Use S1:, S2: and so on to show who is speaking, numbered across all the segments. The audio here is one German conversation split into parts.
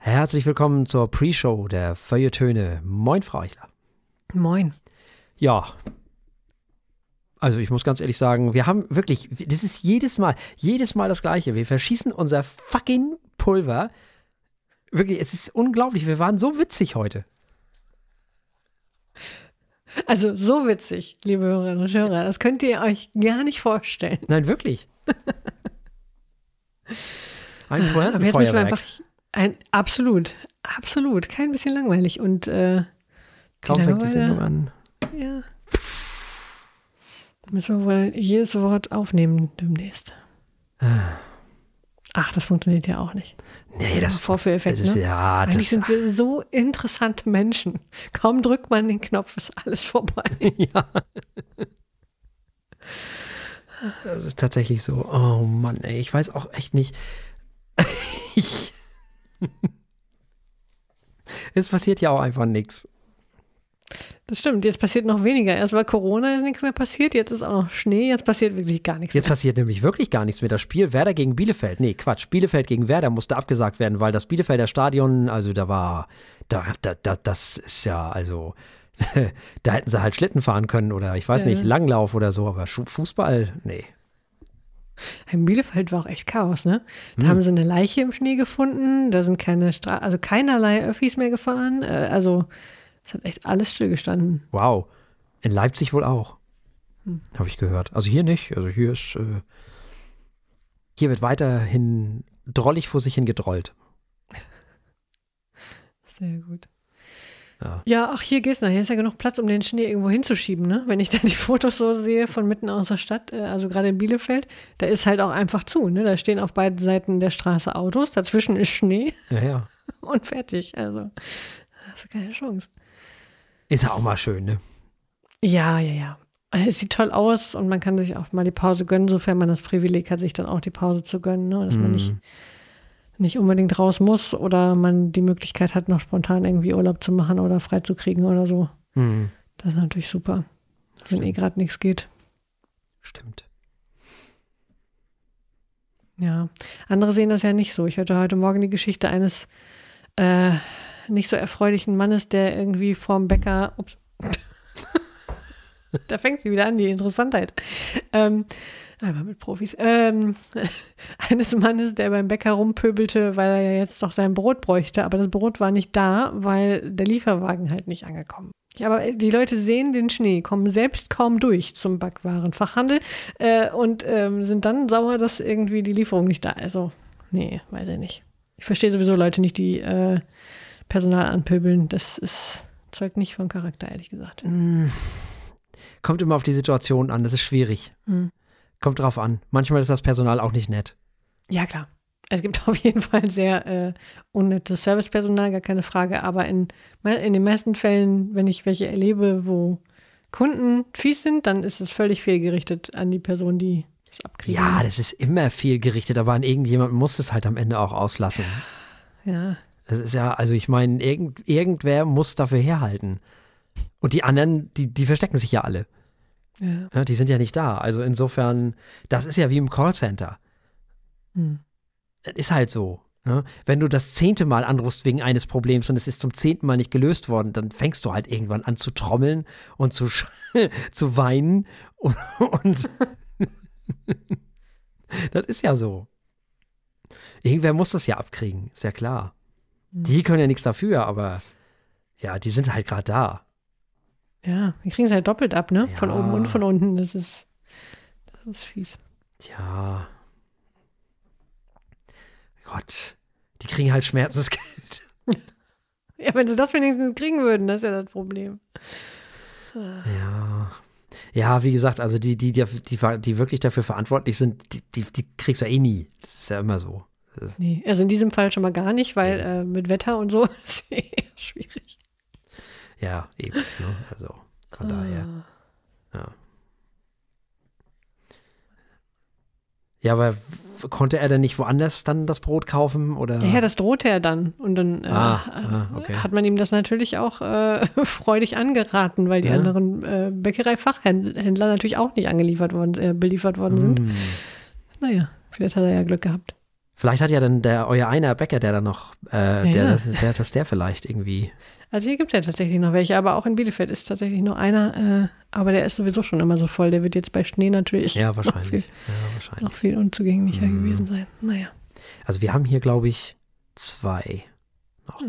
S1: Herzlich willkommen zur Pre-Show der Feuilletöne. Moin, Frau Eichler.
S2: Moin.
S1: Ja, also ich muss ganz ehrlich sagen, wir haben wirklich, das ist jedes Mal das Gleiche. Wir verschießen unser fucking Pulver. Wirklich, es ist unglaublich. Wir waren so witzig heute.
S2: Also so witzig, liebe Hörerinnen und Hörer. Das könnt ihr euch gar nicht vorstellen.
S1: Nein, wirklich. Ein
S2: Aber jetzt müssen wir
S1: Pointenfeuerwerk.
S2: Absolut. Kein bisschen langweilig. Und
S1: Kaum fängt die Sendung an.
S2: Ja. Müssen wir wohl jedes Wort aufnehmen demnächst. Ach, das funktioniert ja auch nicht.
S1: Nee, das
S2: Vorführeffekt,
S1: ist,
S2: ne?
S1: ja,
S2: Eigentlich sind wir so interessante Menschen. Kaum drückt man den Knopf, ist alles vorbei.
S1: Ja. Das ist tatsächlich so. Oh Mann, ey, ich weiß auch echt nicht. Es passiert ja auch einfach nichts.
S2: Das stimmt, jetzt passiert noch weniger. Erst war Corona, ist nichts mehr passiert, jetzt ist auch noch Schnee, jetzt passiert wirklich gar nichts
S1: Jetzt
S2: mehr.
S1: passiert nämlich wirklich gar nichts mehr. Das Spiel Werder gegen Bielefeld. Nee, Quatsch. Bielefeld gegen Werder musste abgesagt werden, weil das Bielefelder Stadion, also das ist ja, also, da hätten sie halt Schlitten fahren können oder ich weiß nicht, Langlauf oder so, aber Fußball, nee.
S2: In Bielefeld war auch echt Chaos, ne? Da haben sie eine Leiche im Schnee gefunden, da sind keinerlei Öffis mehr gefahren, also es hat echt alles stillgestanden.
S1: Wow. In Leipzig wohl auch. Habe ich gehört. Also hier nicht. Also hier wird weiterhin drollig vor sich hin gedrollt.
S2: Sehr gut. Ja, ach, hier geht's noch. Hier ist ja genug Platz, um den Schnee irgendwo hinzuschieben, ne? Wenn ich dann die Fotos so sehe von mitten aus der Stadt, also gerade in Bielefeld, da ist halt auch einfach zu, ne? Da stehen auf beiden Seiten der Straße Autos, dazwischen ist Schnee
S1: Ja.
S2: und fertig. Also, hast du keine Chance.
S1: Ist ja auch mal schön, ne?
S2: Ja. Es sieht toll aus und man kann sich auch mal die Pause gönnen, sofern man das Privileg hat, sich dann auch die Pause zu gönnen, ne? Dass man nicht unbedingt raus muss oder man die Möglichkeit hat, noch spontan irgendwie Urlaub zu machen oder frei zu kriegen oder so. Das ist natürlich super, wenn gerade nichts geht.
S1: Stimmt.
S2: Ja, andere sehen das ja nicht so. Ich hörte heute Morgen die Geschichte eines nicht so erfreulichen Mannes, der irgendwie vorm Bäcker, da fängt sie wieder an, die Interessantheit. Einmal mit Profis. Eines Mannes, der beim Bäcker rumpöbelte, weil er ja jetzt doch sein Brot bräuchte, aber das Brot war nicht da, weil der Lieferwagen halt nicht angekommen. Ja, aber die Leute sehen den Schnee, kommen selbst kaum durch zum Backwarenfachhandel und sind dann sauer, dass irgendwie die Lieferung nicht da ist. Also, nee, weiß ich nicht. Ich verstehe sowieso Leute nicht, die Personal anpöbeln. Das zeugt nicht von Charakter, ehrlich gesagt.
S1: Kommt immer auf die Situation an, das ist schwierig. Kommt drauf an. Manchmal ist das Personal auch nicht nett.
S2: Ja, klar. Es gibt auf jeden Fall sehr unnettes Servicepersonal, gar keine Frage. Aber in den meisten Fällen, wenn ich welche erlebe, wo Kunden fies sind, dann ist es völlig fehlgerichtet an die Person, die es abkriegt.
S1: Ja, das ist immer fehlgerichtet, aber an irgendjemand muss es halt am Ende auch auslassen.
S2: Ja.
S1: Das ist ja, also ich meine, irgendwer muss dafür herhalten. Und die anderen, die verstecken sich ja alle. Ja, die sind ja nicht da. Also insofern, das ist ja wie im Callcenter. Das ist halt so. Ne? Wenn du das 10. Mal anrufst wegen eines Problems und es ist zum 10. Mal nicht gelöst worden, dann fängst du halt irgendwann an zu trommeln und zu weinen. Und das ist ja so. Irgendwer muss das ja abkriegen, ist ja klar. Die können ja nichts dafür, aber ja, die sind halt gerade da.
S2: Ja, wir kriegen es halt doppelt ab, ne?
S1: Ja.
S2: Von oben und von unten. Das ist fies.
S1: Tja. Gott, die kriegen halt Schmerzensgeld.
S2: Ja, wenn sie das wenigstens kriegen würden, das ist ja das Problem.
S1: Ja, wie gesagt, also die wirklich dafür verantwortlich sind, die kriegst du ja eh nie. Das ist ja immer so.
S2: Nee, also in diesem Fall schon mal gar nicht, weil mit Wetter und so ist eher schwierig.
S1: Ja, eben. Ne? Also von daher. Ja. Ja, aber konnte er denn nicht woanders dann das Brot kaufen? Oder?
S2: Ja, das drohte er dann. Und dann
S1: okay.
S2: hat man ihm das natürlich auch freudig angeraten, weil die anderen Bäckereifachhändler natürlich auch nicht beliefert worden sind. Naja, vielleicht hat er ja Glück gehabt.
S1: Vielleicht hat ja dann euer einer Bäcker, der dann noch, dass der vielleicht irgendwie.
S2: Also hier gibt es ja tatsächlich noch welche, aber auch in Bielefeld ist tatsächlich nur einer, aber der ist sowieso schon immer so voll. Der wird jetzt bei Schnee natürlich noch viel unzugänglicher gewesen sein. Naja.
S1: Also wir haben hier, glaube ich, 2 noch.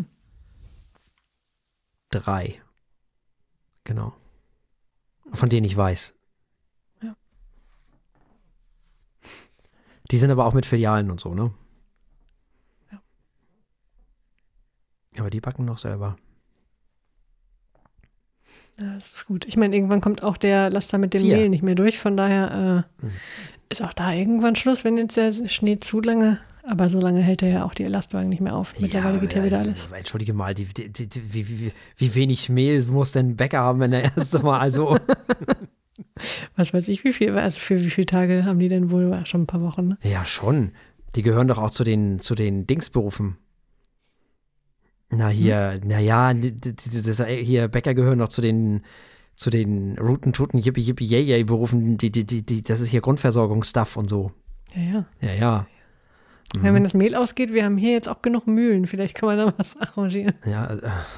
S1: 3. Genau. Von denen ich weiß.
S2: Ja.
S1: Die sind aber auch mit Filialen und so, ne?
S2: Ja.
S1: Aber die backen noch selber.
S2: Ja, das ist gut. Ich meine, irgendwann kommt auch der Laster mit dem
S1: 4.
S2: Mehl nicht mehr durch. Von daher ist auch da irgendwann Schluss, wenn jetzt der Schnee zu lange, aber so lange hält er ja auch die Lastwagen nicht mehr auf. Mittlerweile geht ja wieder alles.
S1: Entschuldige mal, wie wenig Mehl muss denn ein Bäcker haben, wenn er erst mal, also.
S2: Was weiß ich, wie viel, also für wie viele Tage haben die denn wohl? Schon ein paar Wochen, ne?
S1: Ja, schon. Die gehören doch auch zu den Dingsberufen. Hier Bäcker gehören doch zu den Rooten, Tuten, Yippie, Yippie, Yay, Berufen, das ist hier Grundversorgungsstuff und so.
S2: Ja.
S1: Ja.
S2: Ja, wenn das Mehl ausgeht, wir haben hier jetzt auch genug Mühlen, vielleicht kann man da was arrangieren.
S1: Ja,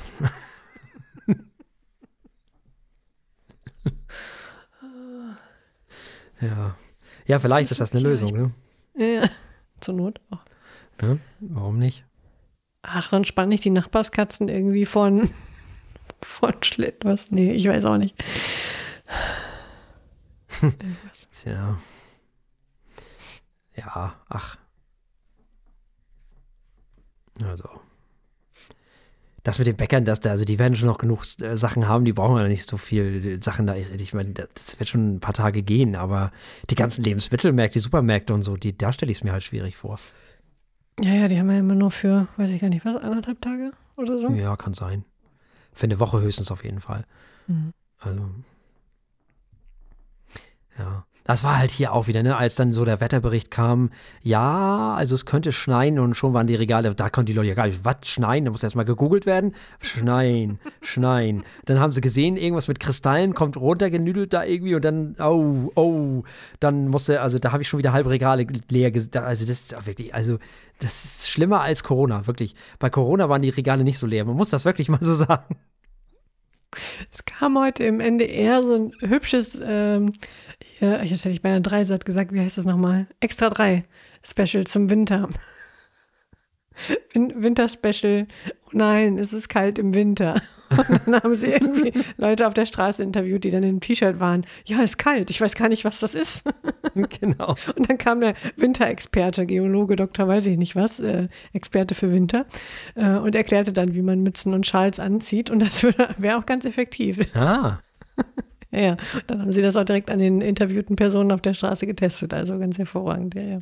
S1: Ja, vielleicht ist das eine Lösung, ne?
S2: Ja, zur Not auch.
S1: Ja, warum nicht?
S2: Ach, dann spannen nicht die Nachbarskatzen irgendwie von Schlitt was? Nee, ich weiß auch nicht.
S1: Tja. Ja, ach. Also. Das mit den Bäckern, also die werden schon noch genug Sachen haben, die brauchen ja nicht so viel Sachen da. Ich meine, das wird schon ein paar Tage gehen, aber die ganzen Lebensmittelmärkte, die Supermärkte und so, da stelle ich es mir halt schwierig vor.
S2: Ja, die haben ja immer nur für, weiß ich gar nicht was, 1,5 Tage oder so?
S1: Ja, kann sein. Für eine Woche höchstens auf jeden Fall. Also, ja. Das war halt hier auch wieder, ne, als dann so der Wetterbericht kam, ja, also es könnte schneien und schon waren die Regale, da konnten die Leute ja gar nicht, was, schneien? Da muss erstmal gegoogelt werden. Schneien. Dann haben sie gesehen, irgendwas mit Kristallen kommt runtergenüdelt da irgendwie und dann, dann musste, also da habe ich schon wieder halbe Regale leer, also das ist wirklich, also das ist schlimmer als Corona, wirklich. Bei Corona waren die Regale nicht so leer, man muss das wirklich mal so sagen.
S2: Es kam heute im NDR so ein hübsches, jetzt hätte ich bei einer Dreisat gesagt, wie heißt das nochmal? Extra 3 Special zum Winter. Winter-Special. Oh nein, es ist kalt im Winter. Und dann haben sie irgendwie Leute auf der Straße interviewt, die dann in einem T-Shirt waren. Ja, ist kalt, ich weiß gar nicht, was das ist.
S1: Genau.
S2: Und dann kam der Winterexperte, Geologe, Doktor, weiß ich nicht was, Experte für Winter, und erklärte dann, wie man Mützen und Schals anzieht. Und das wäre auch ganz effektiv.
S1: Ah.
S2: Ja, dann haben sie das auch direkt an den interviewten Personen auf der Straße getestet. Also ganz hervorragend, ja.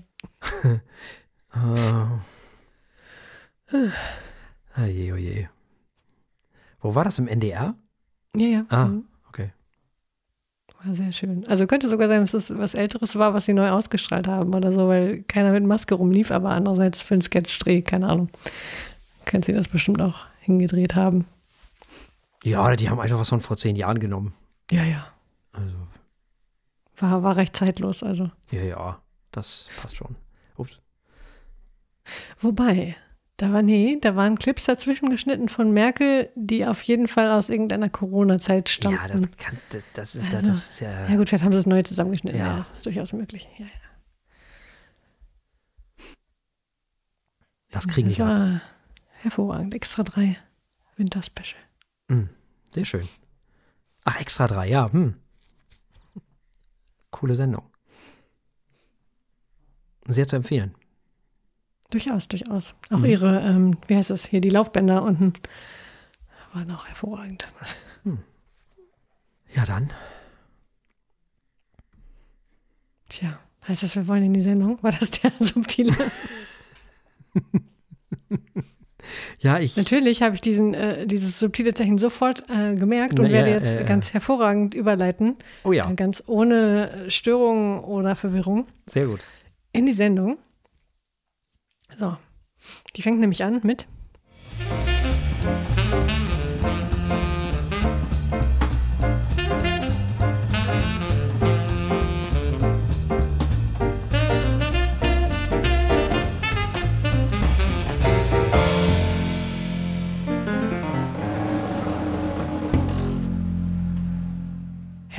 S1: Oje. Wo war das, im NDR?
S2: Ja.
S1: Okay.
S2: War sehr schön. Also könnte sogar sein, dass es was Älteres war, was sie neu ausgestrahlt haben oder so, weil keiner mit Maske rumlief, aber andererseits für einen Sketchdreh, keine Ahnung. Können sie das bestimmt auch hingedreht haben.
S1: Ja, die haben einfach was von vor 10 Jahren genommen.
S2: Ja.
S1: Also.
S2: War recht zeitlos, also.
S1: Ja, das passt schon. Ups.
S2: Wobei, da waren Clips dazwischen geschnitten von Merkel, die auf jeden Fall aus irgendeiner Corona-Zeit stammten.
S1: Ja, das ist ja.
S2: Ja gut, vielleicht haben sie es neu zusammengeschnitten.
S1: Ja.
S2: Ja, das ist durchaus möglich. Ja.
S1: Das kriegen die
S2: gerade. War hervorragend. Extra 3 Winter-Special.
S1: Sehr schön. Ach, Extra 3, ja. Coole Sendung. Sehr zu empfehlen.
S2: Durchaus. Auch ihre, wie heißt das hier, die Laufbänder unten waren auch hervorragend.
S1: Ja, dann.
S2: Tja, heißt das, wir wollen in die Sendung? War das der subtile?
S1: Ja,
S2: Natürlich habe ich dieses subtile Zeichen sofort gemerkt und werde jetzt ganz hervorragend überleiten.
S1: Oh ja.
S2: Ganz ohne Störung oder Verwirrung.
S1: Sehr gut.
S2: In die Sendung. So, die fängt nämlich an mit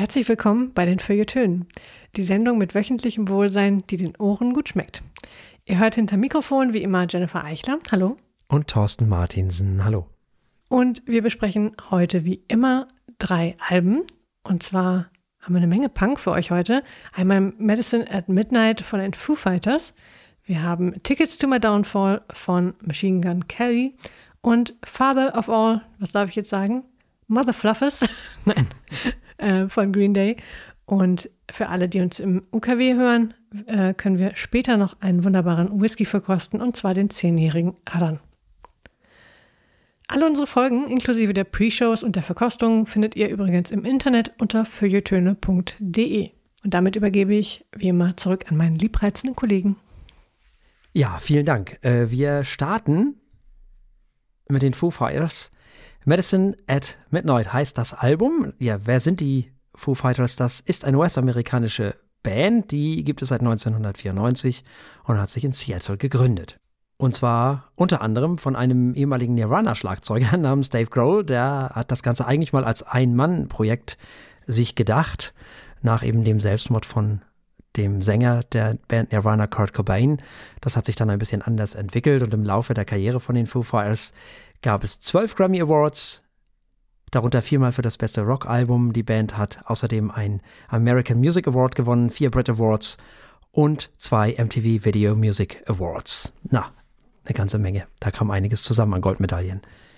S2: Herzlich willkommen bei den Feuilletönen, die Sendung mit wöchentlichem Wohlsein, die den Ohren gut schmeckt. Ihr hört hinter Mikrofon wie immer Jennifer Eichler, hallo.
S1: Und Thorsten Martinsen, hallo.
S2: Und wir besprechen heute wie immer 3 Alben. Und zwar haben wir eine Menge Punk für euch heute. Einmal Medicine at Midnight von den Foo Fighters. Wir haben Tickets to My Downfall von Machine Gun Kelly. Und Father of All, was darf ich jetzt sagen? Mother Fluffers. Nein. Von Green Day. Und für alle, die uns im UKW hören, können wir später noch einen wunderbaren Whisky verkosten, und zwar den 10-jährigen Adam. Alle unsere Folgen, inklusive der Pre-Shows und der Verkostungen, findet ihr übrigens im Internet unter feuilletöne.de. Und damit übergebe ich, wie immer, zurück an meinen liebreizenden Kollegen.
S1: Ja, vielen Dank. Wir starten mit den Foo Fighters. Medicine at Midnight heißt das Album. Ja, wer sind die Foo Fighters? Das ist eine US-amerikanische Band, die gibt es seit 1994 und hat sich in Seattle gegründet. Und zwar unter anderem von einem ehemaligen Nirvana-Schlagzeuger namens Dave Grohl. Der hat das Ganze eigentlich mal als Ein-Mann-Projekt sich gedacht, nach eben dem Selbstmord von dem Sänger der Band Nirvana, Kurt Cobain. Das hat sich dann ein bisschen anders entwickelt und im Laufe der Karriere von den Foo Fighters gab es 12 Grammy Awards, darunter 4-mal für das beste Rockalbum. Die Band hat außerdem einen American Music Award gewonnen, 4 Brit Awards und 2 MTV Video Music Awards. Na, eine ganze Menge. Da kam einiges zusammen an Goldmedaillen.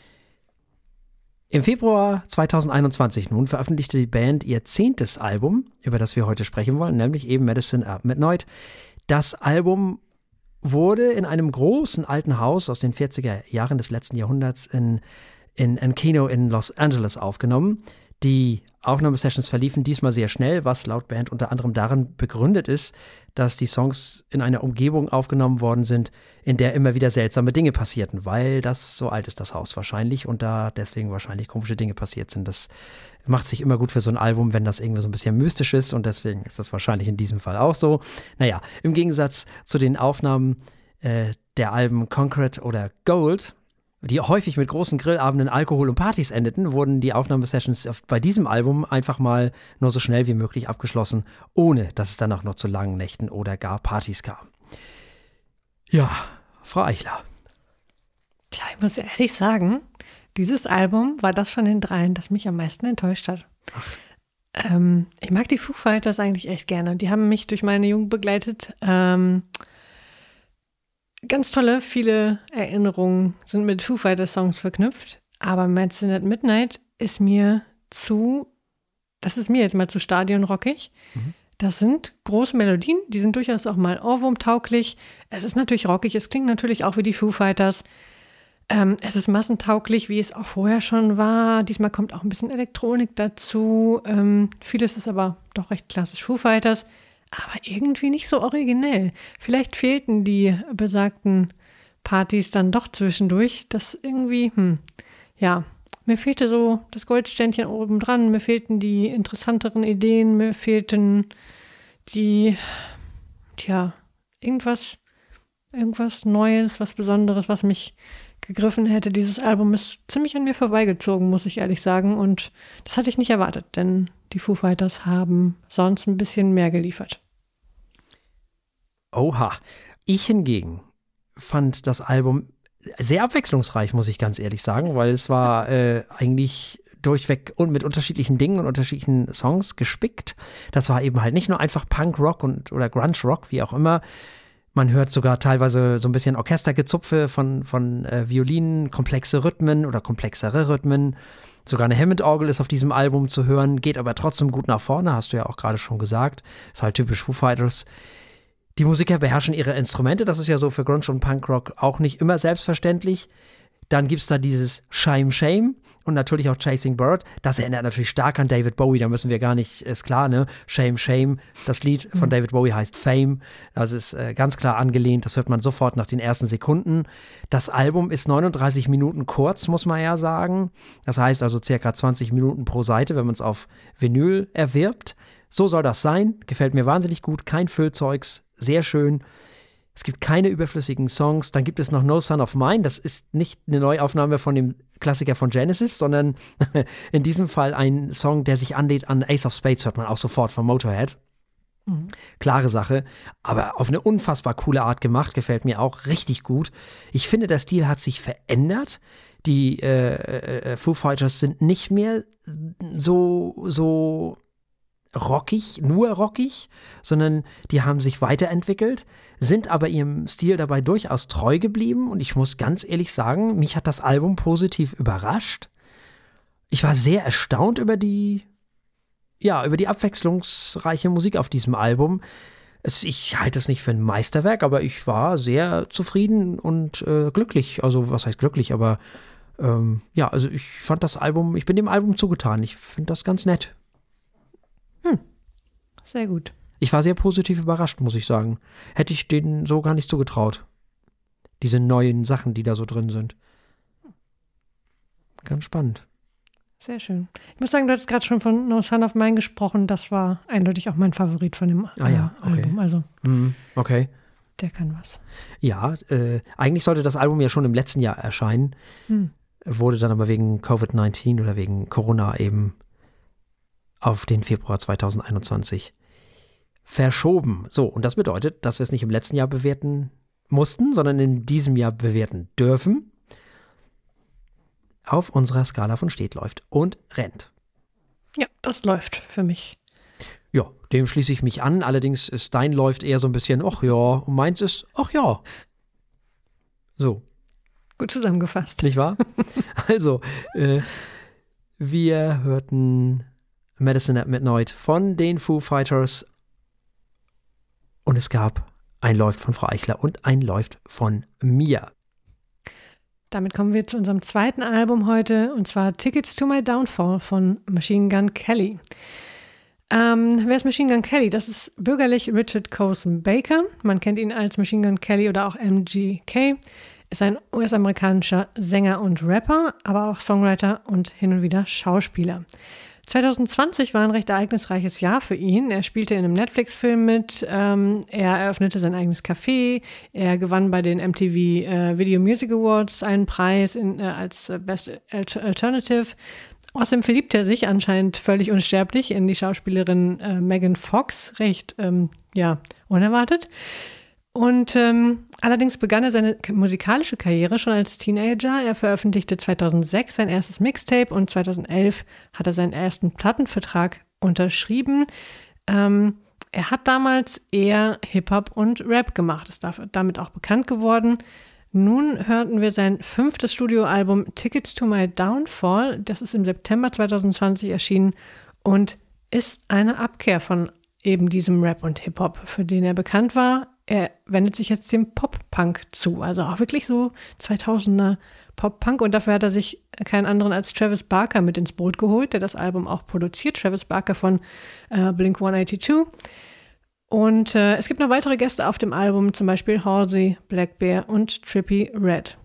S1: Im Februar 2021 nun veröffentlichte die Band ihr 10. Album, über das wir heute sprechen wollen, nämlich eben Medicine at Midnight. Das Album wurde in einem großen alten Haus aus den 40er Jahren des letzten Jahrhunderts in Encino in Los Angeles aufgenommen. Die Aufnahmesessions verliefen diesmal sehr schnell, was laut Band unter anderem darin begründet ist, dass die Songs in einer Umgebung aufgenommen worden sind, in der immer wieder seltsame Dinge passierten, weil das so alt ist, das Haus wahrscheinlich, und da deswegen wahrscheinlich komische Dinge passiert sind. Das macht sich immer gut für so ein Album, wenn das irgendwie so ein bisschen mystisch ist, und deswegen ist das wahrscheinlich in diesem Fall auch so. Naja, im Gegensatz zu den Aufnahmen der Alben Concrete oder Gold, die häufig mit großen Grillabenden, Alkohol und Partys endeten, wurden die Aufnahmesessions bei diesem Album einfach mal nur so schnell wie möglich abgeschlossen, ohne dass es danach noch zu langen Nächten oder gar Partys kam. Ja, Frau Eichler.
S2: Ja, ich muss ehrlich sagen, dieses Album war das von den 3, das mich am meisten enttäuscht hat. Ich mag die Foo Fighters eigentlich echt gerne. Die haben mich durch meine Jugend begleitet. Ganz tolle, viele Erinnerungen sind mit Foo Fighters Songs verknüpft, aber Medicine at Midnight ist mir jetzt mal zu stadionrockig. Das sind große Melodien, die sind durchaus auch mal ohrwurmtauglich. Es ist natürlich rockig, es klingt natürlich auch wie die Foo Fighters. Es ist massentauglich, wie es auch vorher schon war. Diesmal kommt auch ein bisschen Elektronik dazu. Vieles ist aber doch recht klassisch Foo Fighters. Aber irgendwie nicht so originell. Vielleicht fehlten die besagten Partys dann doch zwischendurch. Das irgendwie, mir fehlte so das Goldständchen oben dran, mir fehlten die interessanteren Ideen, mir fehlten irgendwas Neues, was Besonderes, was mich gegriffen hätte. Dieses Album ist ziemlich an mir vorbeigezogen, muss ich ehrlich sagen. Und das hatte ich nicht erwartet, denn die Foo Fighters haben sonst ein bisschen mehr geliefert.
S1: Oha. Ich hingegen fand das Album sehr abwechslungsreich, muss ich ganz ehrlich sagen, weil es war eigentlich durchweg und mit unterschiedlichen Dingen und unterschiedlichen Songs gespickt. Das war eben halt nicht nur einfach Punk-Rock oder Grunge-Rock, wie auch immer. Man hört sogar teilweise so ein bisschen Orchestergezupfe von Violinen, komplexe Rhythmen oder komplexere Rhythmen. Sogar eine Hammond-Orgel ist auf diesem Album zu hören, geht aber trotzdem gut nach vorne, hast du ja auch gerade schon gesagt. Ist halt typisch Foo Fighters. Die Musiker beherrschen ihre Instrumente, das ist ja so für Grunge und Punkrock auch nicht immer selbstverständlich. Dann gibt es da dieses Shame Shame und natürlich auch Chasing Bird. Das erinnert natürlich stark an David Bowie, da müssen wir gar nicht, ist klar, ne? Shame Shame, das Lied von David Bowie heißt Fame. Das ist ganz klar angelehnt, das hört man sofort nach den ersten Sekunden. Das Album ist 39 Minuten kurz, muss man ja sagen. Das heißt also circa 20 Minuten pro Seite, wenn man es auf Vinyl erwirbt. So soll das sein, gefällt mir wahnsinnig gut, kein Füllzeugs, sehr schön. Es gibt keine überflüssigen Songs. Dann gibt es noch No Son of Mine. Das ist nicht eine Neuaufnahme von dem Klassiker von Genesis, sondern in diesem Fall ein Song, der sich anlehnt an Ace of Spades, hört man auch sofort von Motorhead. Mhm. Klare Sache, aber auf eine unfassbar coole Art gemacht, gefällt mir auch richtig gut. Ich finde, der Stil hat sich verändert. Die Foo Fighters sind nicht mehr so rockig, nur rockig, sondern die haben sich weiterentwickelt, sind aber ihrem Stil dabei durchaus treu geblieben und ich muss ganz ehrlich sagen, mich hat das Album positiv überrascht. Ich war sehr erstaunt über die abwechslungsreiche Musik auf diesem Album. Ich halte es nicht für ein Meisterwerk, aber ich war sehr zufrieden und glücklich. Also was heißt glücklich, aber also ich fand das Album, ich bin dem Album zugetan. Ich finde das ganz nett.
S2: Sehr gut.
S1: Ich war sehr positiv überrascht, muss ich sagen. Hätte ich denen so gar nicht zugetraut. Diese neuen Sachen, die da so drin sind. Ganz spannend.
S2: Sehr schön. Ich muss sagen, du hast gerade schon von No Son of Mine gesprochen. Das war eindeutig auch mein Favorit von dem Album. Also,
S1: okay.
S2: Der kann was.
S1: Ja, eigentlich sollte das Album ja schon im letzten Jahr erscheinen. Wurde dann aber wegen Covid-19 oder wegen Corona eben auf den Februar 2021 verschoben. So, und das bedeutet, dass wir es nicht im letzten Jahr bewerten mussten, sondern in diesem Jahr bewerten dürfen. Auf unserer Skala von steht, läuft und rennt.
S2: Ja, das läuft für mich.
S1: Ja, dem schließe ich mich an. Allerdings ist dein läuft eher so ein bisschen, ach ja, und meins ist, ach ja. So.
S2: Gut zusammengefasst.
S1: Nicht wahr? Also, wir hörten Medicine at Midnight von den Foo Fighters und es gab ein Läuft von Frau Eichler und ein Läuft von mir.
S2: Damit kommen wir zu unserem zweiten Album heute und zwar Tickets to My Downfall von Machine Gun Kelly. Wer ist Machine Gun Kelly? Das ist bürgerlich Richard Coulson Baker. Man kennt ihn als Machine Gun Kelly oder auch MGK. Ist ein US-amerikanischer Sänger und Rapper, aber auch Songwriter und hin und wieder Schauspieler. 2020 war ein recht ereignisreiches Jahr für ihn. Er spielte in einem Netflix-Film mit, er eröffnete sein eigenes Café, er gewann bei den MTV Video Music Awards einen Preis als Best Alternative. Außerdem verliebt er sich anscheinend völlig unsterblich in die Schauspielerin Megan Fox, recht unerwartet. Und allerdings begann er seine musikalische Karriere schon als Teenager. Er veröffentlichte 2006 sein erstes Mixtape und 2011 hat er seinen ersten Plattenvertrag unterschrieben. Er hat damals eher Hip-Hop und Rap gemacht, ist damit auch bekannt geworden. Nun hörten wir sein 5. Studioalbum Tickets to My Downfall. Das ist im September 2020 erschienen und ist eine Abkehr von eben diesem Rap und Hip-Hop, für den er bekannt war. Er wendet sich jetzt dem Pop-Punk zu, also auch wirklich so 2000er Pop-Punk. Und dafür hat er sich keinen anderen als Travis Barker mit ins Boot geholt, der das Album auch produziert. Travis Barker von Blink-182. Und es gibt noch weitere Gäste auf dem Album, zum Beispiel Halsey, Black Bear und Trippie Redd.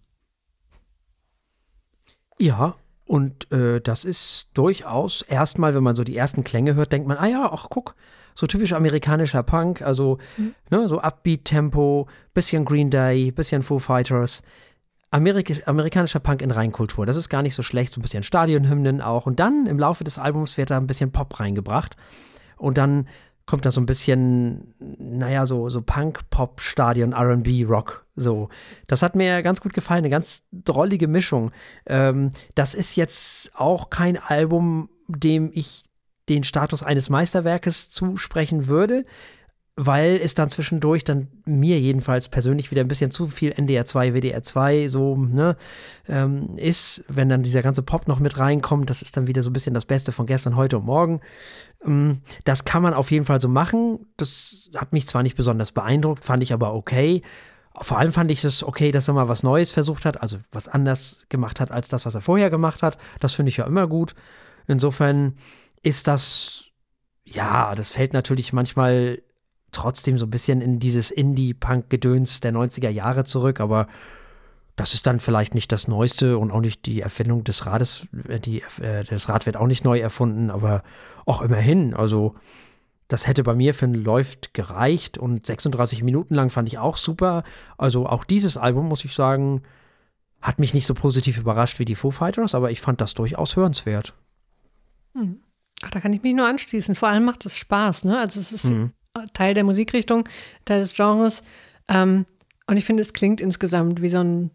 S1: Ja, und das ist durchaus erstmal, wenn man so die ersten Klänge hört, denkt man, ach guck, so typisch amerikanischer Punk, also so Upbeat-Tempo, bisschen Green Day, bisschen Foo Fighters, amerikanischer Punk in Reinkultur, das ist gar nicht so schlecht, so ein bisschen Stadionhymnen auch und dann im Laufe des Albums wird da ein bisschen Pop reingebracht und dann kommt da so ein bisschen, so Punk, Pop, Stadion, R&B, Rock, so. Das hat mir ganz gut gefallen, eine ganz drollige Mischung. Das ist jetzt auch kein Album, dem ich den Status eines Meisterwerkes zusprechen würde, weil es dann zwischendurch dann mir jedenfalls persönlich wieder ein bisschen zu viel NDR 2, WDR 2 so, ist, wenn dann dieser ganze Pop noch mit reinkommt, das ist dann wieder so ein bisschen das Beste von gestern, heute und morgen. Das kann man auf jeden Fall so machen. Das hat mich zwar nicht besonders beeindruckt, fand ich aber okay. Vor allem fand ich es okay, dass er mal was Neues versucht hat, also was anders gemacht hat als das, was er vorher gemacht hat. Das finde ich ja immer gut. Insofern ist das, das fällt natürlich manchmal trotzdem so ein bisschen in dieses Indie-Punk-Gedöns der 90er Jahre zurück, das ist dann vielleicht nicht das Neueste und auch nicht die Erfindung des Rades. Das Rad wird auch nicht neu erfunden, aber auch immerhin. Also Das hätte bei mir für ein Läuft gereicht und 36 Minuten lang fand ich auch super. Also auch dieses Album, muss ich sagen, hat mich nicht so positiv überrascht wie die Foo Fighters, aber ich fand das durchaus hörenswert.
S2: Ach, da kann ich mich nur anschließen. Vor allem macht es Spaß, ne? Also es ist Teil der Musikrichtung, Teil des Genres. Und ich finde, es klingt insgesamt wie so ein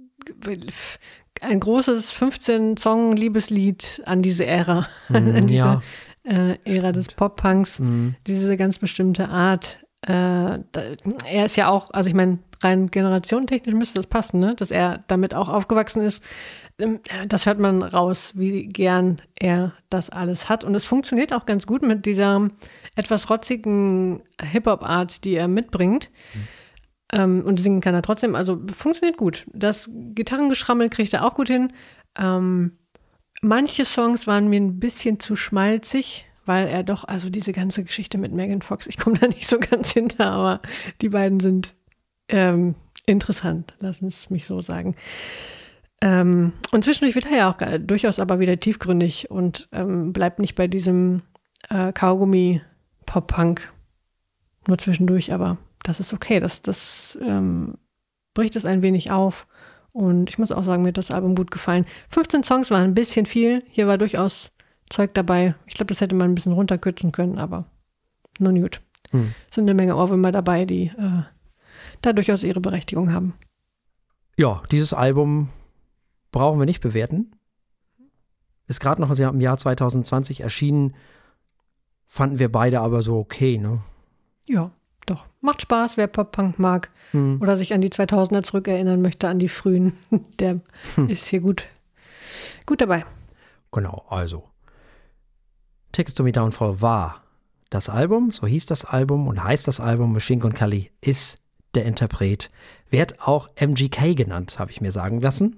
S2: großes 15-Song-Liebeslied an diese Ära, an diese Ära des Pop-Punks, diese ganz bestimmte Art. Er ist ja auch, also ich meine, rein generationentechnisch müsste das passen, ne? Dass er damit auch aufgewachsen ist. Das hört man raus, wie gern er das alles hat. Und es funktioniert auch ganz gut mit dieser etwas rotzigen Hip-Hop-Art, die er mitbringt. Und singen kann er trotzdem, also funktioniert gut. Das Gitarrengeschrammel kriegt er auch gut hin. Manche Songs waren mir ein bisschen zu schmalzig, weil er doch, also diese ganze Geschichte mit Megan Fox, ich komme da nicht so ganz hinter, aber die beiden sind interessant, lassen es mich so sagen. Und zwischendurch wird er ja auch durchaus aber wieder tiefgründig und bleibt nicht bei diesem Kaugummi-Pop-Punk. Nur zwischendurch, aber das ist okay. Das bricht es ein wenig auf. Und ich muss auch sagen, mir hat das Album gut gefallen. 15 Songs waren ein bisschen viel. Hier war durchaus Zeug dabei. Ich glaube, das hätte man ein bisschen runterkürzen können, aber nun gut. Es sind eine Menge Ohrwürmer dabei, die da durchaus ihre Berechtigung haben.
S1: Ja, dieses Album brauchen wir nicht bewerten. Ist gerade noch im Jahr 2020 erschienen. Fanden wir beide aber so okay, ne?
S2: Ja, doch. Macht Spaß, wer Pop-Punk mag oder sich an die 2000er zurückerinnern möchte, an die frühen. Der ist hier gut dabei.
S1: Genau, also Tickets to Me Downfall war das Album, so hieß das Album und heißt das Album. Machine Gun Kelly ist der Interpret. Wird auch MGK genannt, habe ich mir sagen lassen.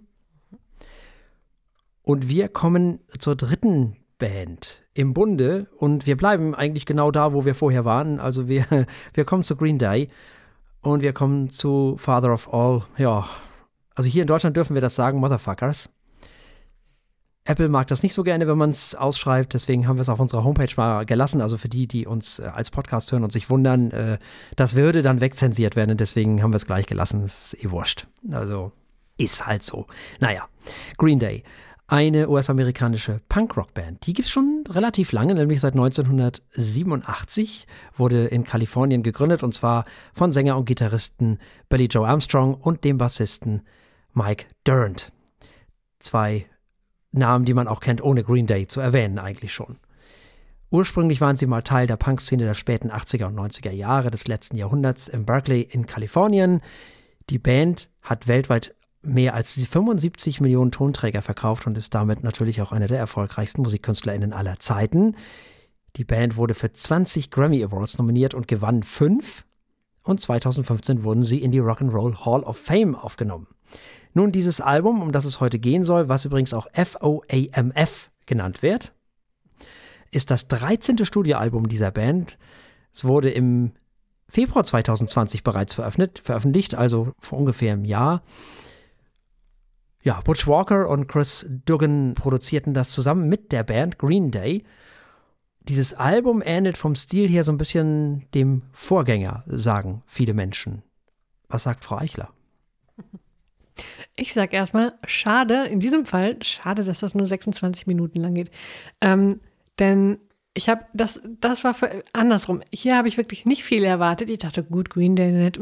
S1: Und wir kommen zur dritten Band im Bunde und wir bleiben eigentlich genau da, wo wir vorher waren. Also wir kommen zu Green Day und wir kommen zu Father of All. Ja, also hier in Deutschland dürfen wir das sagen, Motherfuckers. Apple mag das nicht so gerne, wenn man es ausschreibt, deswegen haben wir es auf unserer Homepage mal gelassen. Also für die uns als Podcast hören und sich wundern, das würde dann wegzensiert werden, deswegen haben wir es gleich gelassen. Das ist wurscht. Also ist halt so. Naja, Green Day. Eine US-amerikanische Punk-Rock-Band. Die gibt es schon relativ lange, nämlich seit 1987, wurde in Kalifornien gegründet und zwar von Sänger und Gitarristen Billy Joe Armstrong und dem Bassisten Mike Dirnt. Zwei Namen, die man auch kennt, ohne Green Day zu erwähnen eigentlich schon. Ursprünglich waren sie mal Teil der Punk-Szene der späten 80er und 90er Jahre des letzten Jahrhunderts in Berkeley in Kalifornien. Die Band hat weltweit mehr als 75 Millionen Tonträger verkauft und ist damit natürlich auch einer der erfolgreichsten MusikkünstlerInnen aller Zeiten. Die Band wurde für 20 Grammy Awards nominiert und gewann 5. Und 2015 wurden sie in die Rock'n'Roll Hall of Fame aufgenommen. Nun, dieses Album, um das es heute gehen soll, was übrigens auch FOAMF genannt wird, ist das 13. Studioalbum dieser Band. Es wurde im Februar 2020 bereits veröffentlicht, also vor ungefähr einem Jahr. Ja, Butch Walker und Chris Duggan produzierten das zusammen mit der Band Green Day. Dieses Album ähnelt vom Stil her so ein bisschen dem Vorgänger, sagen viele Menschen. Was sagt Frau Eichler?
S2: Ich sag erstmal, schade, in diesem Fall, schade, dass das nur 26 Minuten lang geht. Denn ich habe, das war andersrum. Hier habe ich wirklich nicht viel erwartet. Ich dachte, gut, Green Day, nett,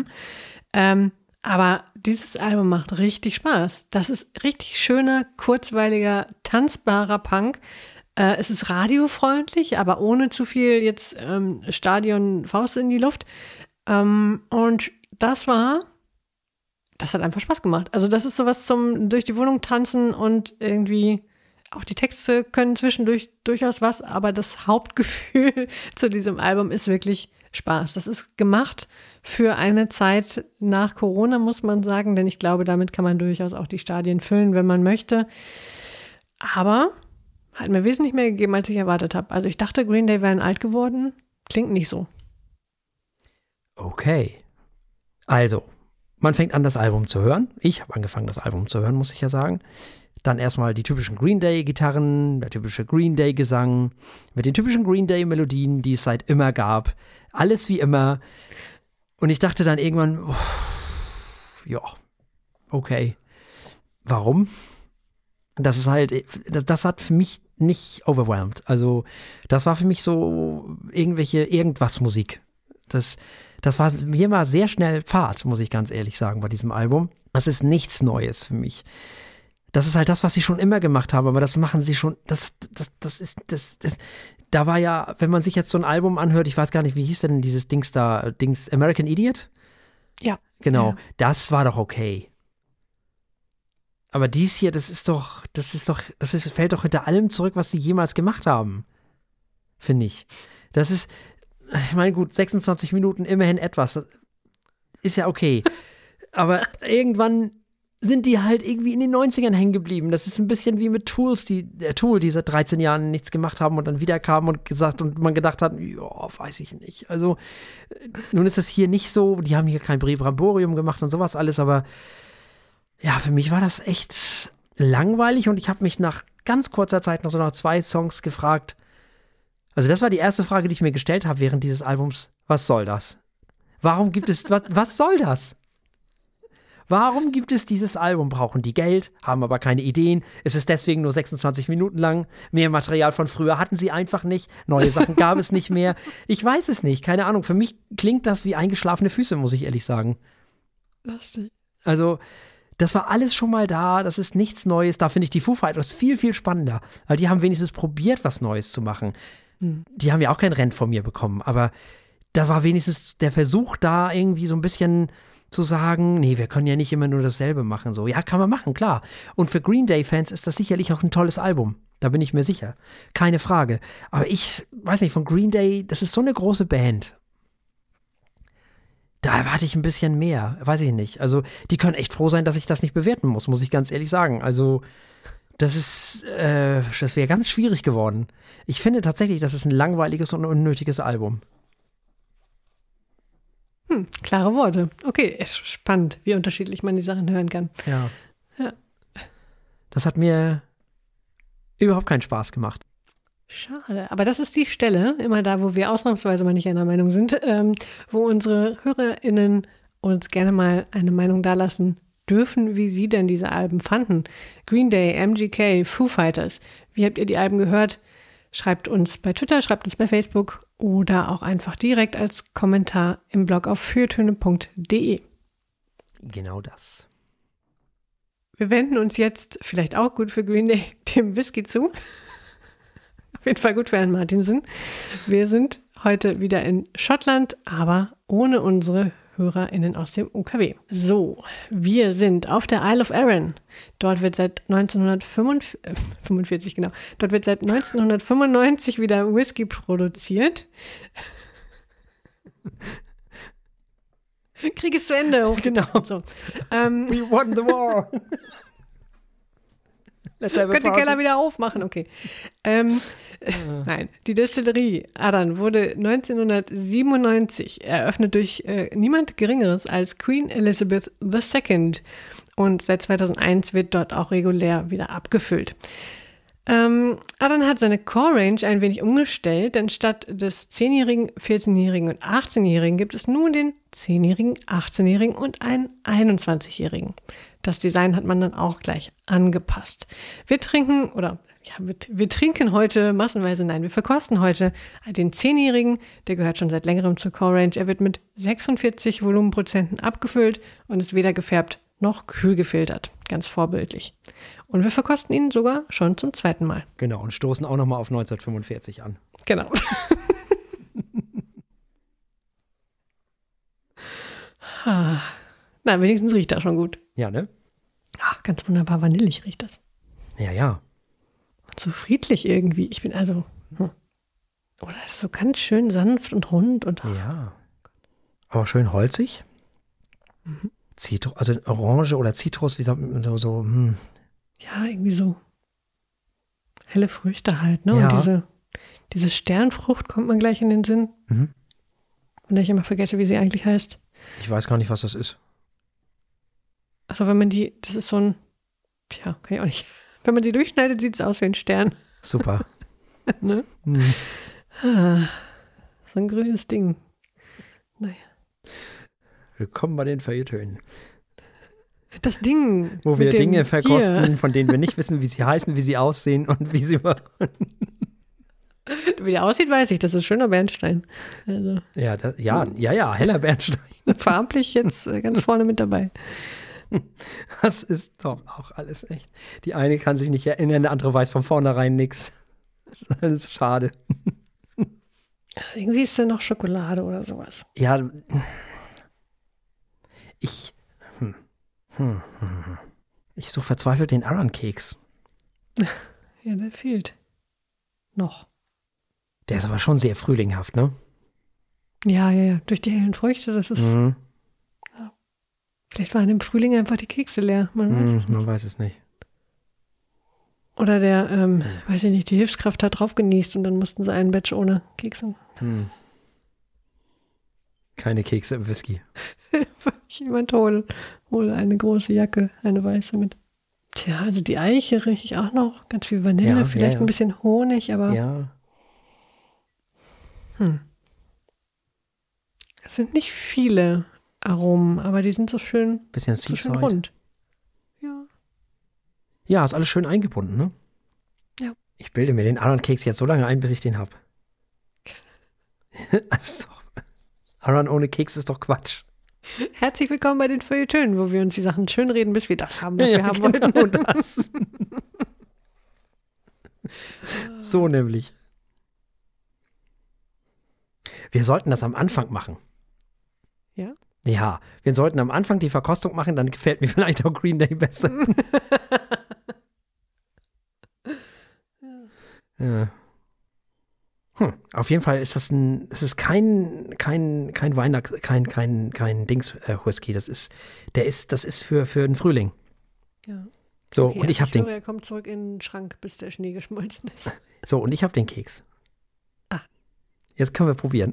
S2: aber dieses Album macht richtig Spaß. Das ist richtig schöner, kurzweiliger, tanzbarer Punk. Es ist radiofreundlich, aber ohne zu viel jetzt Stadion Faust in die Luft. Und das hat einfach Spaß gemacht. Also das ist sowas zum durch die Wohnung tanzen und irgendwie auch die Texte können zwischendurch durchaus was, aber das Hauptgefühl zu diesem Album ist wirklich Spaß. Das ist gemacht für eine Zeit nach Corona, muss man sagen, denn ich glaube, damit kann man durchaus auch die Stadien füllen, wenn man möchte. Aber hat mir wesentlich mehr gegeben, als ich erwartet habe. Also ich dachte, Green Day wären alt geworden. Klingt nicht so.
S1: Okay. Also, man fängt an, das Album zu hören. Ich habe angefangen, das Album zu hören, muss ich ja sagen. Dann erstmal die typischen Green Day-Gitarren, der typische Green Day-Gesang, mit den typischen Green Day-Melodien, die es seit immer gab. Alles wie immer. Und ich dachte dann irgendwann, ja, okay. Warum? Das ist halt, das hat für mich nicht overwhelmed. Also, das war für mich so irgendwas Musik. Das war mir mal sehr schnell Fahrt, muss ich ganz ehrlich sagen, bei diesem Album. Das ist nichts Neues für mich. Das ist halt das, was sie schon immer gemacht haben, aber das machen sie schon, da war ja, wenn man sich jetzt so ein Album anhört, ich weiß gar nicht, wie hieß denn dieses Dings, American Idiot?
S2: Ja.
S1: Genau,
S2: ja.
S1: Das war doch okay. Aber dies hier, fällt doch hinter allem zurück, was sie jemals gemacht haben. Finde ich. Das ist, ich meine, gut, 26 Minuten, immerhin etwas. Ist ja okay. Aber irgendwann sind die halt irgendwie in den 90ern hängen geblieben. Das ist ein bisschen wie mit Tool, die seit 13 Jahren nichts gemacht haben und dann wieder kamen und man gedacht hat, ja, weiß ich nicht. Also, nun ist das hier nicht so, die haben hier kein Brimborium gemacht und sowas alles, aber ja, für mich war das echt langweilig und ich habe mich nach ganz kurzer Zeit noch so nach 2 Songs gefragt. Also das war die erste Frage, die ich mir gestellt habe während dieses Albums. Was soll das? Warum gibt es, was soll das? Warum gibt es dieses Album? Brauchen die Geld, haben aber keine Ideen. Es ist deswegen nur 26 Minuten lang. Mehr Material von früher hatten sie einfach nicht. Neue Sachen gab es nicht mehr. Ich weiß es nicht, keine Ahnung. Für mich klingt das wie eingeschlafene Füße, muss ich ehrlich sagen. Also das war alles schon mal da, das ist nichts Neues. Da finde ich die Foo Fighters viel, viel spannender, weil die haben wenigstens probiert, was Neues zu machen. Die haben ja auch kein Rent von mir bekommen, aber da war wenigstens der Versuch da, irgendwie so ein bisschen zu sagen, nee, wir können ja nicht immer nur dasselbe machen. So, ja, kann man machen, klar. Und für Green Day-Fans ist das sicherlich auch ein tolles Album. Da bin ich mir sicher. Keine Frage. Aber ich weiß nicht, von Green Day, das ist so eine große Band. Da erwarte ich ein bisschen mehr, weiß ich nicht. Also, die können echt froh sein, dass ich das nicht bewerten muss ich ganz ehrlich sagen. Also, das wäre ganz schwierig geworden. Ich finde tatsächlich, das ist ein langweiliges und unnötiges Album.
S2: Klare Worte. Okay, ist spannend, wie unterschiedlich man die Sachen hören kann.
S1: Ja. Das hat mir überhaupt keinen Spaß gemacht.
S2: Schade, aber das ist die Stelle, immer da, wo wir ausnahmsweise mal nicht einer Meinung sind, wo unsere HörerInnen uns gerne mal eine Meinung dalassen dürfen, wie sie denn diese Alben fanden. Green Day, MGK, Foo Fighters. Wie habt ihr die Alben gehört? Schreibt uns bei Twitter, schreibt uns bei Facebook oder auch einfach direkt als Kommentar im Blog auf feuilletöne.de.
S1: Genau das.
S2: Wir wenden uns jetzt, vielleicht auch gut für Green Day, dem Whisky zu. Auf jeden Fall gut für Herrn Martinsen. Wir sind heute wieder in Schottland, aber ohne unsere HörerInnen aus dem UKW. So, wir sind auf der Isle of Arran. Dort wird seit 1945, genau. Dort wird seit 1995 wieder Whisky produziert. Krieg ist zu Ende.
S1: Genau.
S2: So.
S1: We won the war.
S2: Könnt den Keller wieder aufmachen, okay. Nein, die Destillerie Arran wurde 1997 eröffnet durch niemand Geringeres als Queen Elizabeth II. Und seit 2001 wird dort auch regulär wieder abgefüllt. Arran hat seine Core-Range ein wenig umgestellt, denn statt des 10-Jährigen, 14-Jährigen und 18-Jährigen gibt es nun den 10-Jährigen, 18-Jährigen und einen 21-Jährigen. Das Design hat man dann auch gleich angepasst. Wir trinken heute massenweise, wir verkosten heute den 10-Jährigen, der gehört schon seit längerem zur Core Range. Er wird mit 46 Volumenprozenten abgefüllt und ist weder gefärbt noch kühl gefiltert. Ganz vorbildlich. Und wir verkosten ihn sogar schon zum 2. Mal.
S1: Genau, und stoßen auch nochmal auf 1945 an.
S2: Genau. Na, wenigstens riecht er schon gut.
S1: Ja, ne?
S2: Ach, ganz wunderbar vanillig riecht das.
S1: Ja.
S2: Und so friedlich irgendwie. Ich bin also. Oh, das ist so ganz schön sanft und rund und.
S1: Ja. Aber schön holzig.
S2: Mhm.
S1: Also Orange oder Zitrus, wie so.
S2: Ja, irgendwie so helle Früchte halt, ne?
S1: Ja.
S2: Und diese Sternfrucht kommt man gleich in den Sinn.
S1: Mhm.
S2: Und ich immer vergesse, wie sie eigentlich heißt.
S1: Ich weiß gar nicht, was das ist.
S2: Also wenn man das ist so ein, kann ich auch nicht Wenn man sie durchschneidet, sieht es aus wie ein Stern.
S1: Super.
S2: Ne?
S1: Mhm.
S2: So ein grünes Ding. Naja.
S1: Willkommen bei den Feuilletönen.
S2: Das Ding.
S1: Wo wir
S2: mit dem
S1: Dinge verkosten,
S2: hier.
S1: von denen wir nicht wissen, wie sie heißen, wie sie aussehen und wie sie waren.
S2: Wie der aussieht, weiß ich. Das ist schöner Bernstein. Also
S1: Ja, heller Bernstein.
S2: farblich jetzt ganz vorne mit dabei.
S1: Das ist doch auch alles echt. Die eine kann sich nicht erinnern, der andere weiß von vornherein nichts. Das ist alles schade.
S2: Irgendwie ist da noch Schokolade oder sowas.
S1: Ja, ich suche verzweifelt den Aran-Keks.
S2: Ja, der fehlt. Noch.
S1: Der ist aber schon sehr frühlinghaft, ne?
S2: Ja. Durch die hellen Früchte, das ist.
S1: Mhm.
S2: Vielleicht waren im Frühling einfach die Kekse leer.
S1: Man weiß es nicht.
S2: Oder der, weiß ich nicht, die Hilfskraft hat drauf genießt und dann mussten sie einen Batch ohne Kekse.
S1: Keine Kekse im Whisky.
S2: Jemand hol eine große Jacke, eine weiße mit. Tja, also die Eiche rieche ich auch noch. Ganz viel Vanille,
S1: Ja,
S2: vielleicht
S1: ja.
S2: ein bisschen Honig, aber
S1: Ja.
S2: es sind nicht viele Aromen, aber die sind so schön,
S1: Bisschen
S2: so schön
S1: Seaside.
S2: rund. Ja.
S1: Ja, ist alles schön eingebunden, ne?
S2: Ja.
S1: Ich bilde mir den Aran-Keks jetzt so lange ein, bis ich den hab. Aran ohne Keks ist doch Quatsch.
S2: Herzlich willkommen bei den Feuilletönen, wo wir uns die Sachen schön reden, bis wir das haben, was wir haben wollten.
S1: Genau das. So nämlich. Wir sollten das am Anfang machen.
S2: Ja?
S1: Ja, wir sollten am Anfang die Verkostung machen, dann gefällt mir vielleicht auch Green Day besser. Ja. Auf jeden Fall ist es ist kein Weihnachts, kein Dings-Whisky. Das ist für den Frühling.
S2: Ja.
S1: So,
S2: Okay,
S1: und ich habe den,
S2: höre, er kommt zurück in den Schrank, bis der Schnee geschmolzen ist.
S1: so, und ich habe den Keks.
S2: Ah.
S1: Jetzt können wir probieren.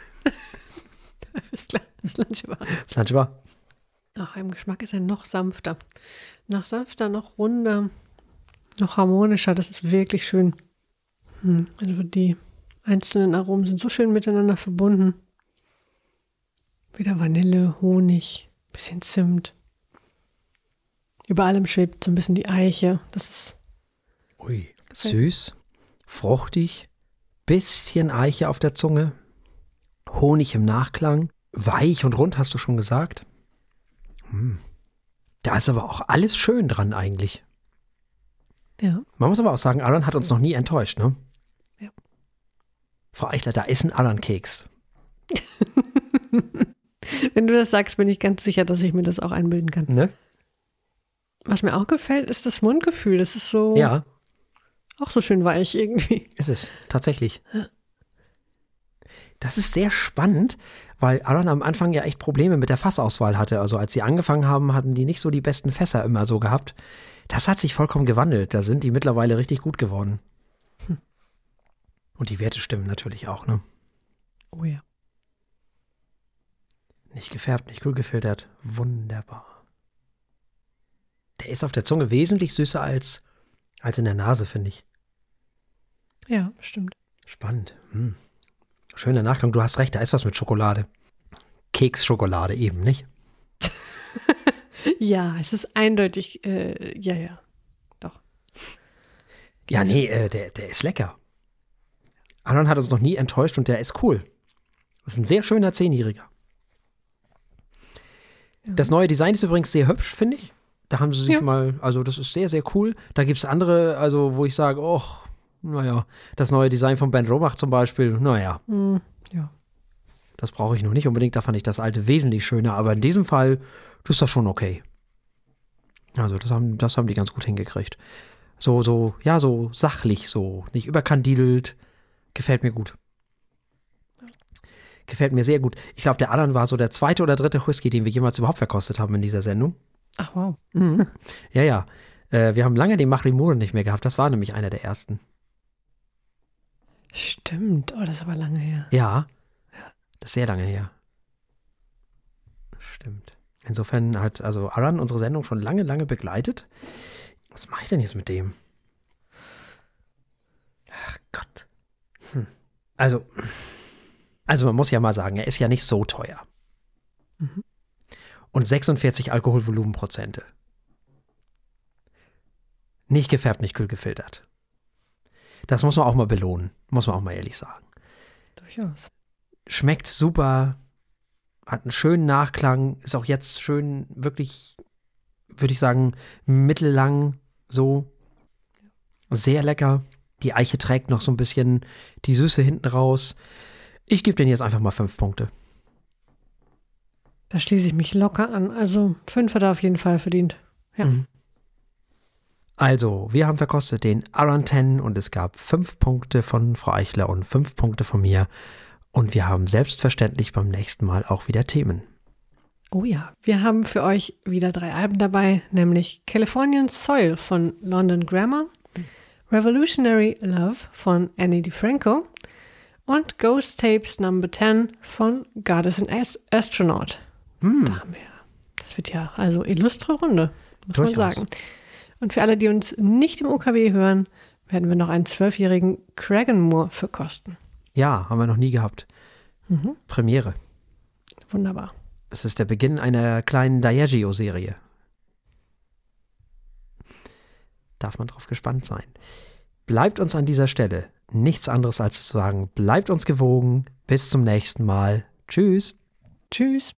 S2: Ist klar, das Lunch war.
S1: Das Lunch war.
S2: Ach, im Geschmack ist er noch sanfter. Noch sanfter, noch runder, noch harmonischer. Das ist wirklich schön. Also die einzelnen Aromen sind so schön miteinander verbunden. Wieder Vanille, Honig, bisschen Zimt. Über allem schwebt so ein bisschen die Eiche. Das ist
S1: Ui, süß, fruchtig, bisschen Eiche auf der Zunge, Honig im Nachklang, weich und rund, hast du schon gesagt. Da ist aber auch alles schön dran eigentlich.
S2: ja.
S1: Man muss aber auch sagen, Aran hat uns noch nie enttäuscht, ne?
S2: Ja.
S1: Frau Eichler, da ist ein Aran-Keks.
S2: Wenn du das sagst, bin ich ganz sicher, dass ich mir das auch einbilden kann.
S1: Ne?
S2: Was mir auch gefällt, ist das Mundgefühl. Das ist so
S1: Ja,
S2: auch so schön weich irgendwie.
S1: ist es, tatsächlich. Das ist sehr spannend, weil Aran am Anfang ja echt Probleme mit der Fassauswahl hatte. Also als sie angefangen haben, hatten die nicht so die besten Fässer immer so gehabt. Das hat sich vollkommen gewandelt. Da sind die mittlerweile richtig gut geworden. Und die Werte stimmen natürlich auch, ne?
S2: Oh ja.
S1: Nicht gefärbt, nicht kühl gefiltert. Wunderbar. Der ist auf der Zunge wesentlich süßer als in der Nase, finde ich.
S2: Ja, stimmt.
S1: Spannend. Schöner Nachklang. Du hast recht, da ist was mit Schokolade. Keksschokolade eben, nicht?
S2: Ja, es ist eindeutig, ja. Doch.
S1: Ja, nee, der ist lecker. Aran hat uns noch nie enttäuscht und der ist cool. Das ist ein sehr schöner 10-Jähriger.
S2: Ja.
S1: Das neue Design ist übrigens sehr hübsch, finde ich. Da haben sie sich also das ist sehr, sehr cool. Da gibt es andere, also wo ich sage, naja, das neue Design von Ben Robach zum Beispiel, naja.
S2: Ja.
S1: Das brauche ich noch nicht unbedingt, da fand ich das alte wesentlich schöner, aber in diesem Fall, das ist das schon okay. Also das haben die ganz gut hingekriegt. So sachlich, so nicht überkandidelt, gefällt mir gut. Gefällt mir sehr gut. Ich glaube, der Aran war so der zweite oder dritte Whisky, den wir jemals überhaupt verkostet haben in dieser Sendung.
S2: Ach, wow.
S1: Ja. Wir haben lange den Machrimur nicht mehr gehabt, das war nämlich einer der ersten.
S2: Stimmt. Oh, das ist aber lange her.
S1: Ja, das ist sehr lange her. Stimmt. Insofern hat also Aran unsere Sendung schon lange, lange begleitet. Was mache ich denn jetzt mit dem? Ach Gott. Also man muss ja mal sagen, er ist ja nicht so teuer.
S2: Mhm.
S1: Und 46 Alkoholvolumenprozente. Nicht gefärbt, nicht kühl gefiltert. Das muss man auch mal belohnen, muss man auch mal ehrlich sagen.
S2: Durchaus.
S1: Schmeckt super, hat einen schönen Nachklang, ist auch jetzt schön, wirklich, würde ich sagen, mittellang so. Sehr lecker. Die Eiche trägt noch so ein bisschen die Süße hinten raus. Ich gebe den jetzt einfach mal 5 Punkte.
S2: Da schließe ich mich locker an. Also 5 hat er auf jeden Fall verdient. Ja.
S1: Mhm. Also, wir haben verkostet den Aran 10 und es gab 5 Punkte von Frau Eichler und 5 Punkte von mir. Und wir haben selbstverständlich beim nächsten Mal auch wieder Themen.
S2: Oh ja, wir haben für euch wieder 3 Alben dabei, nämlich Californian Soil von London Grammar, Revolutionary Love von Annie DiFranco und Ghost Tapes No. 10 von Goddess and Astronaut. Da haben wir. Das wird ja also illustre Runde, muss man sagen. Und für alle, die uns nicht im UKW hören, werden wir noch einen 12-jährigen Cragganmore verkosten.
S1: Ja, haben wir noch nie gehabt. Premiere.
S2: Wunderbar.
S1: Es ist der Beginn einer kleinen Diageo-Serie. Darf man drauf gespannt sein. Bleibt uns an dieser Stelle nichts anderes als zu sagen, bleibt uns gewogen. Bis zum nächsten Mal. Tschüss.
S2: Tschüss.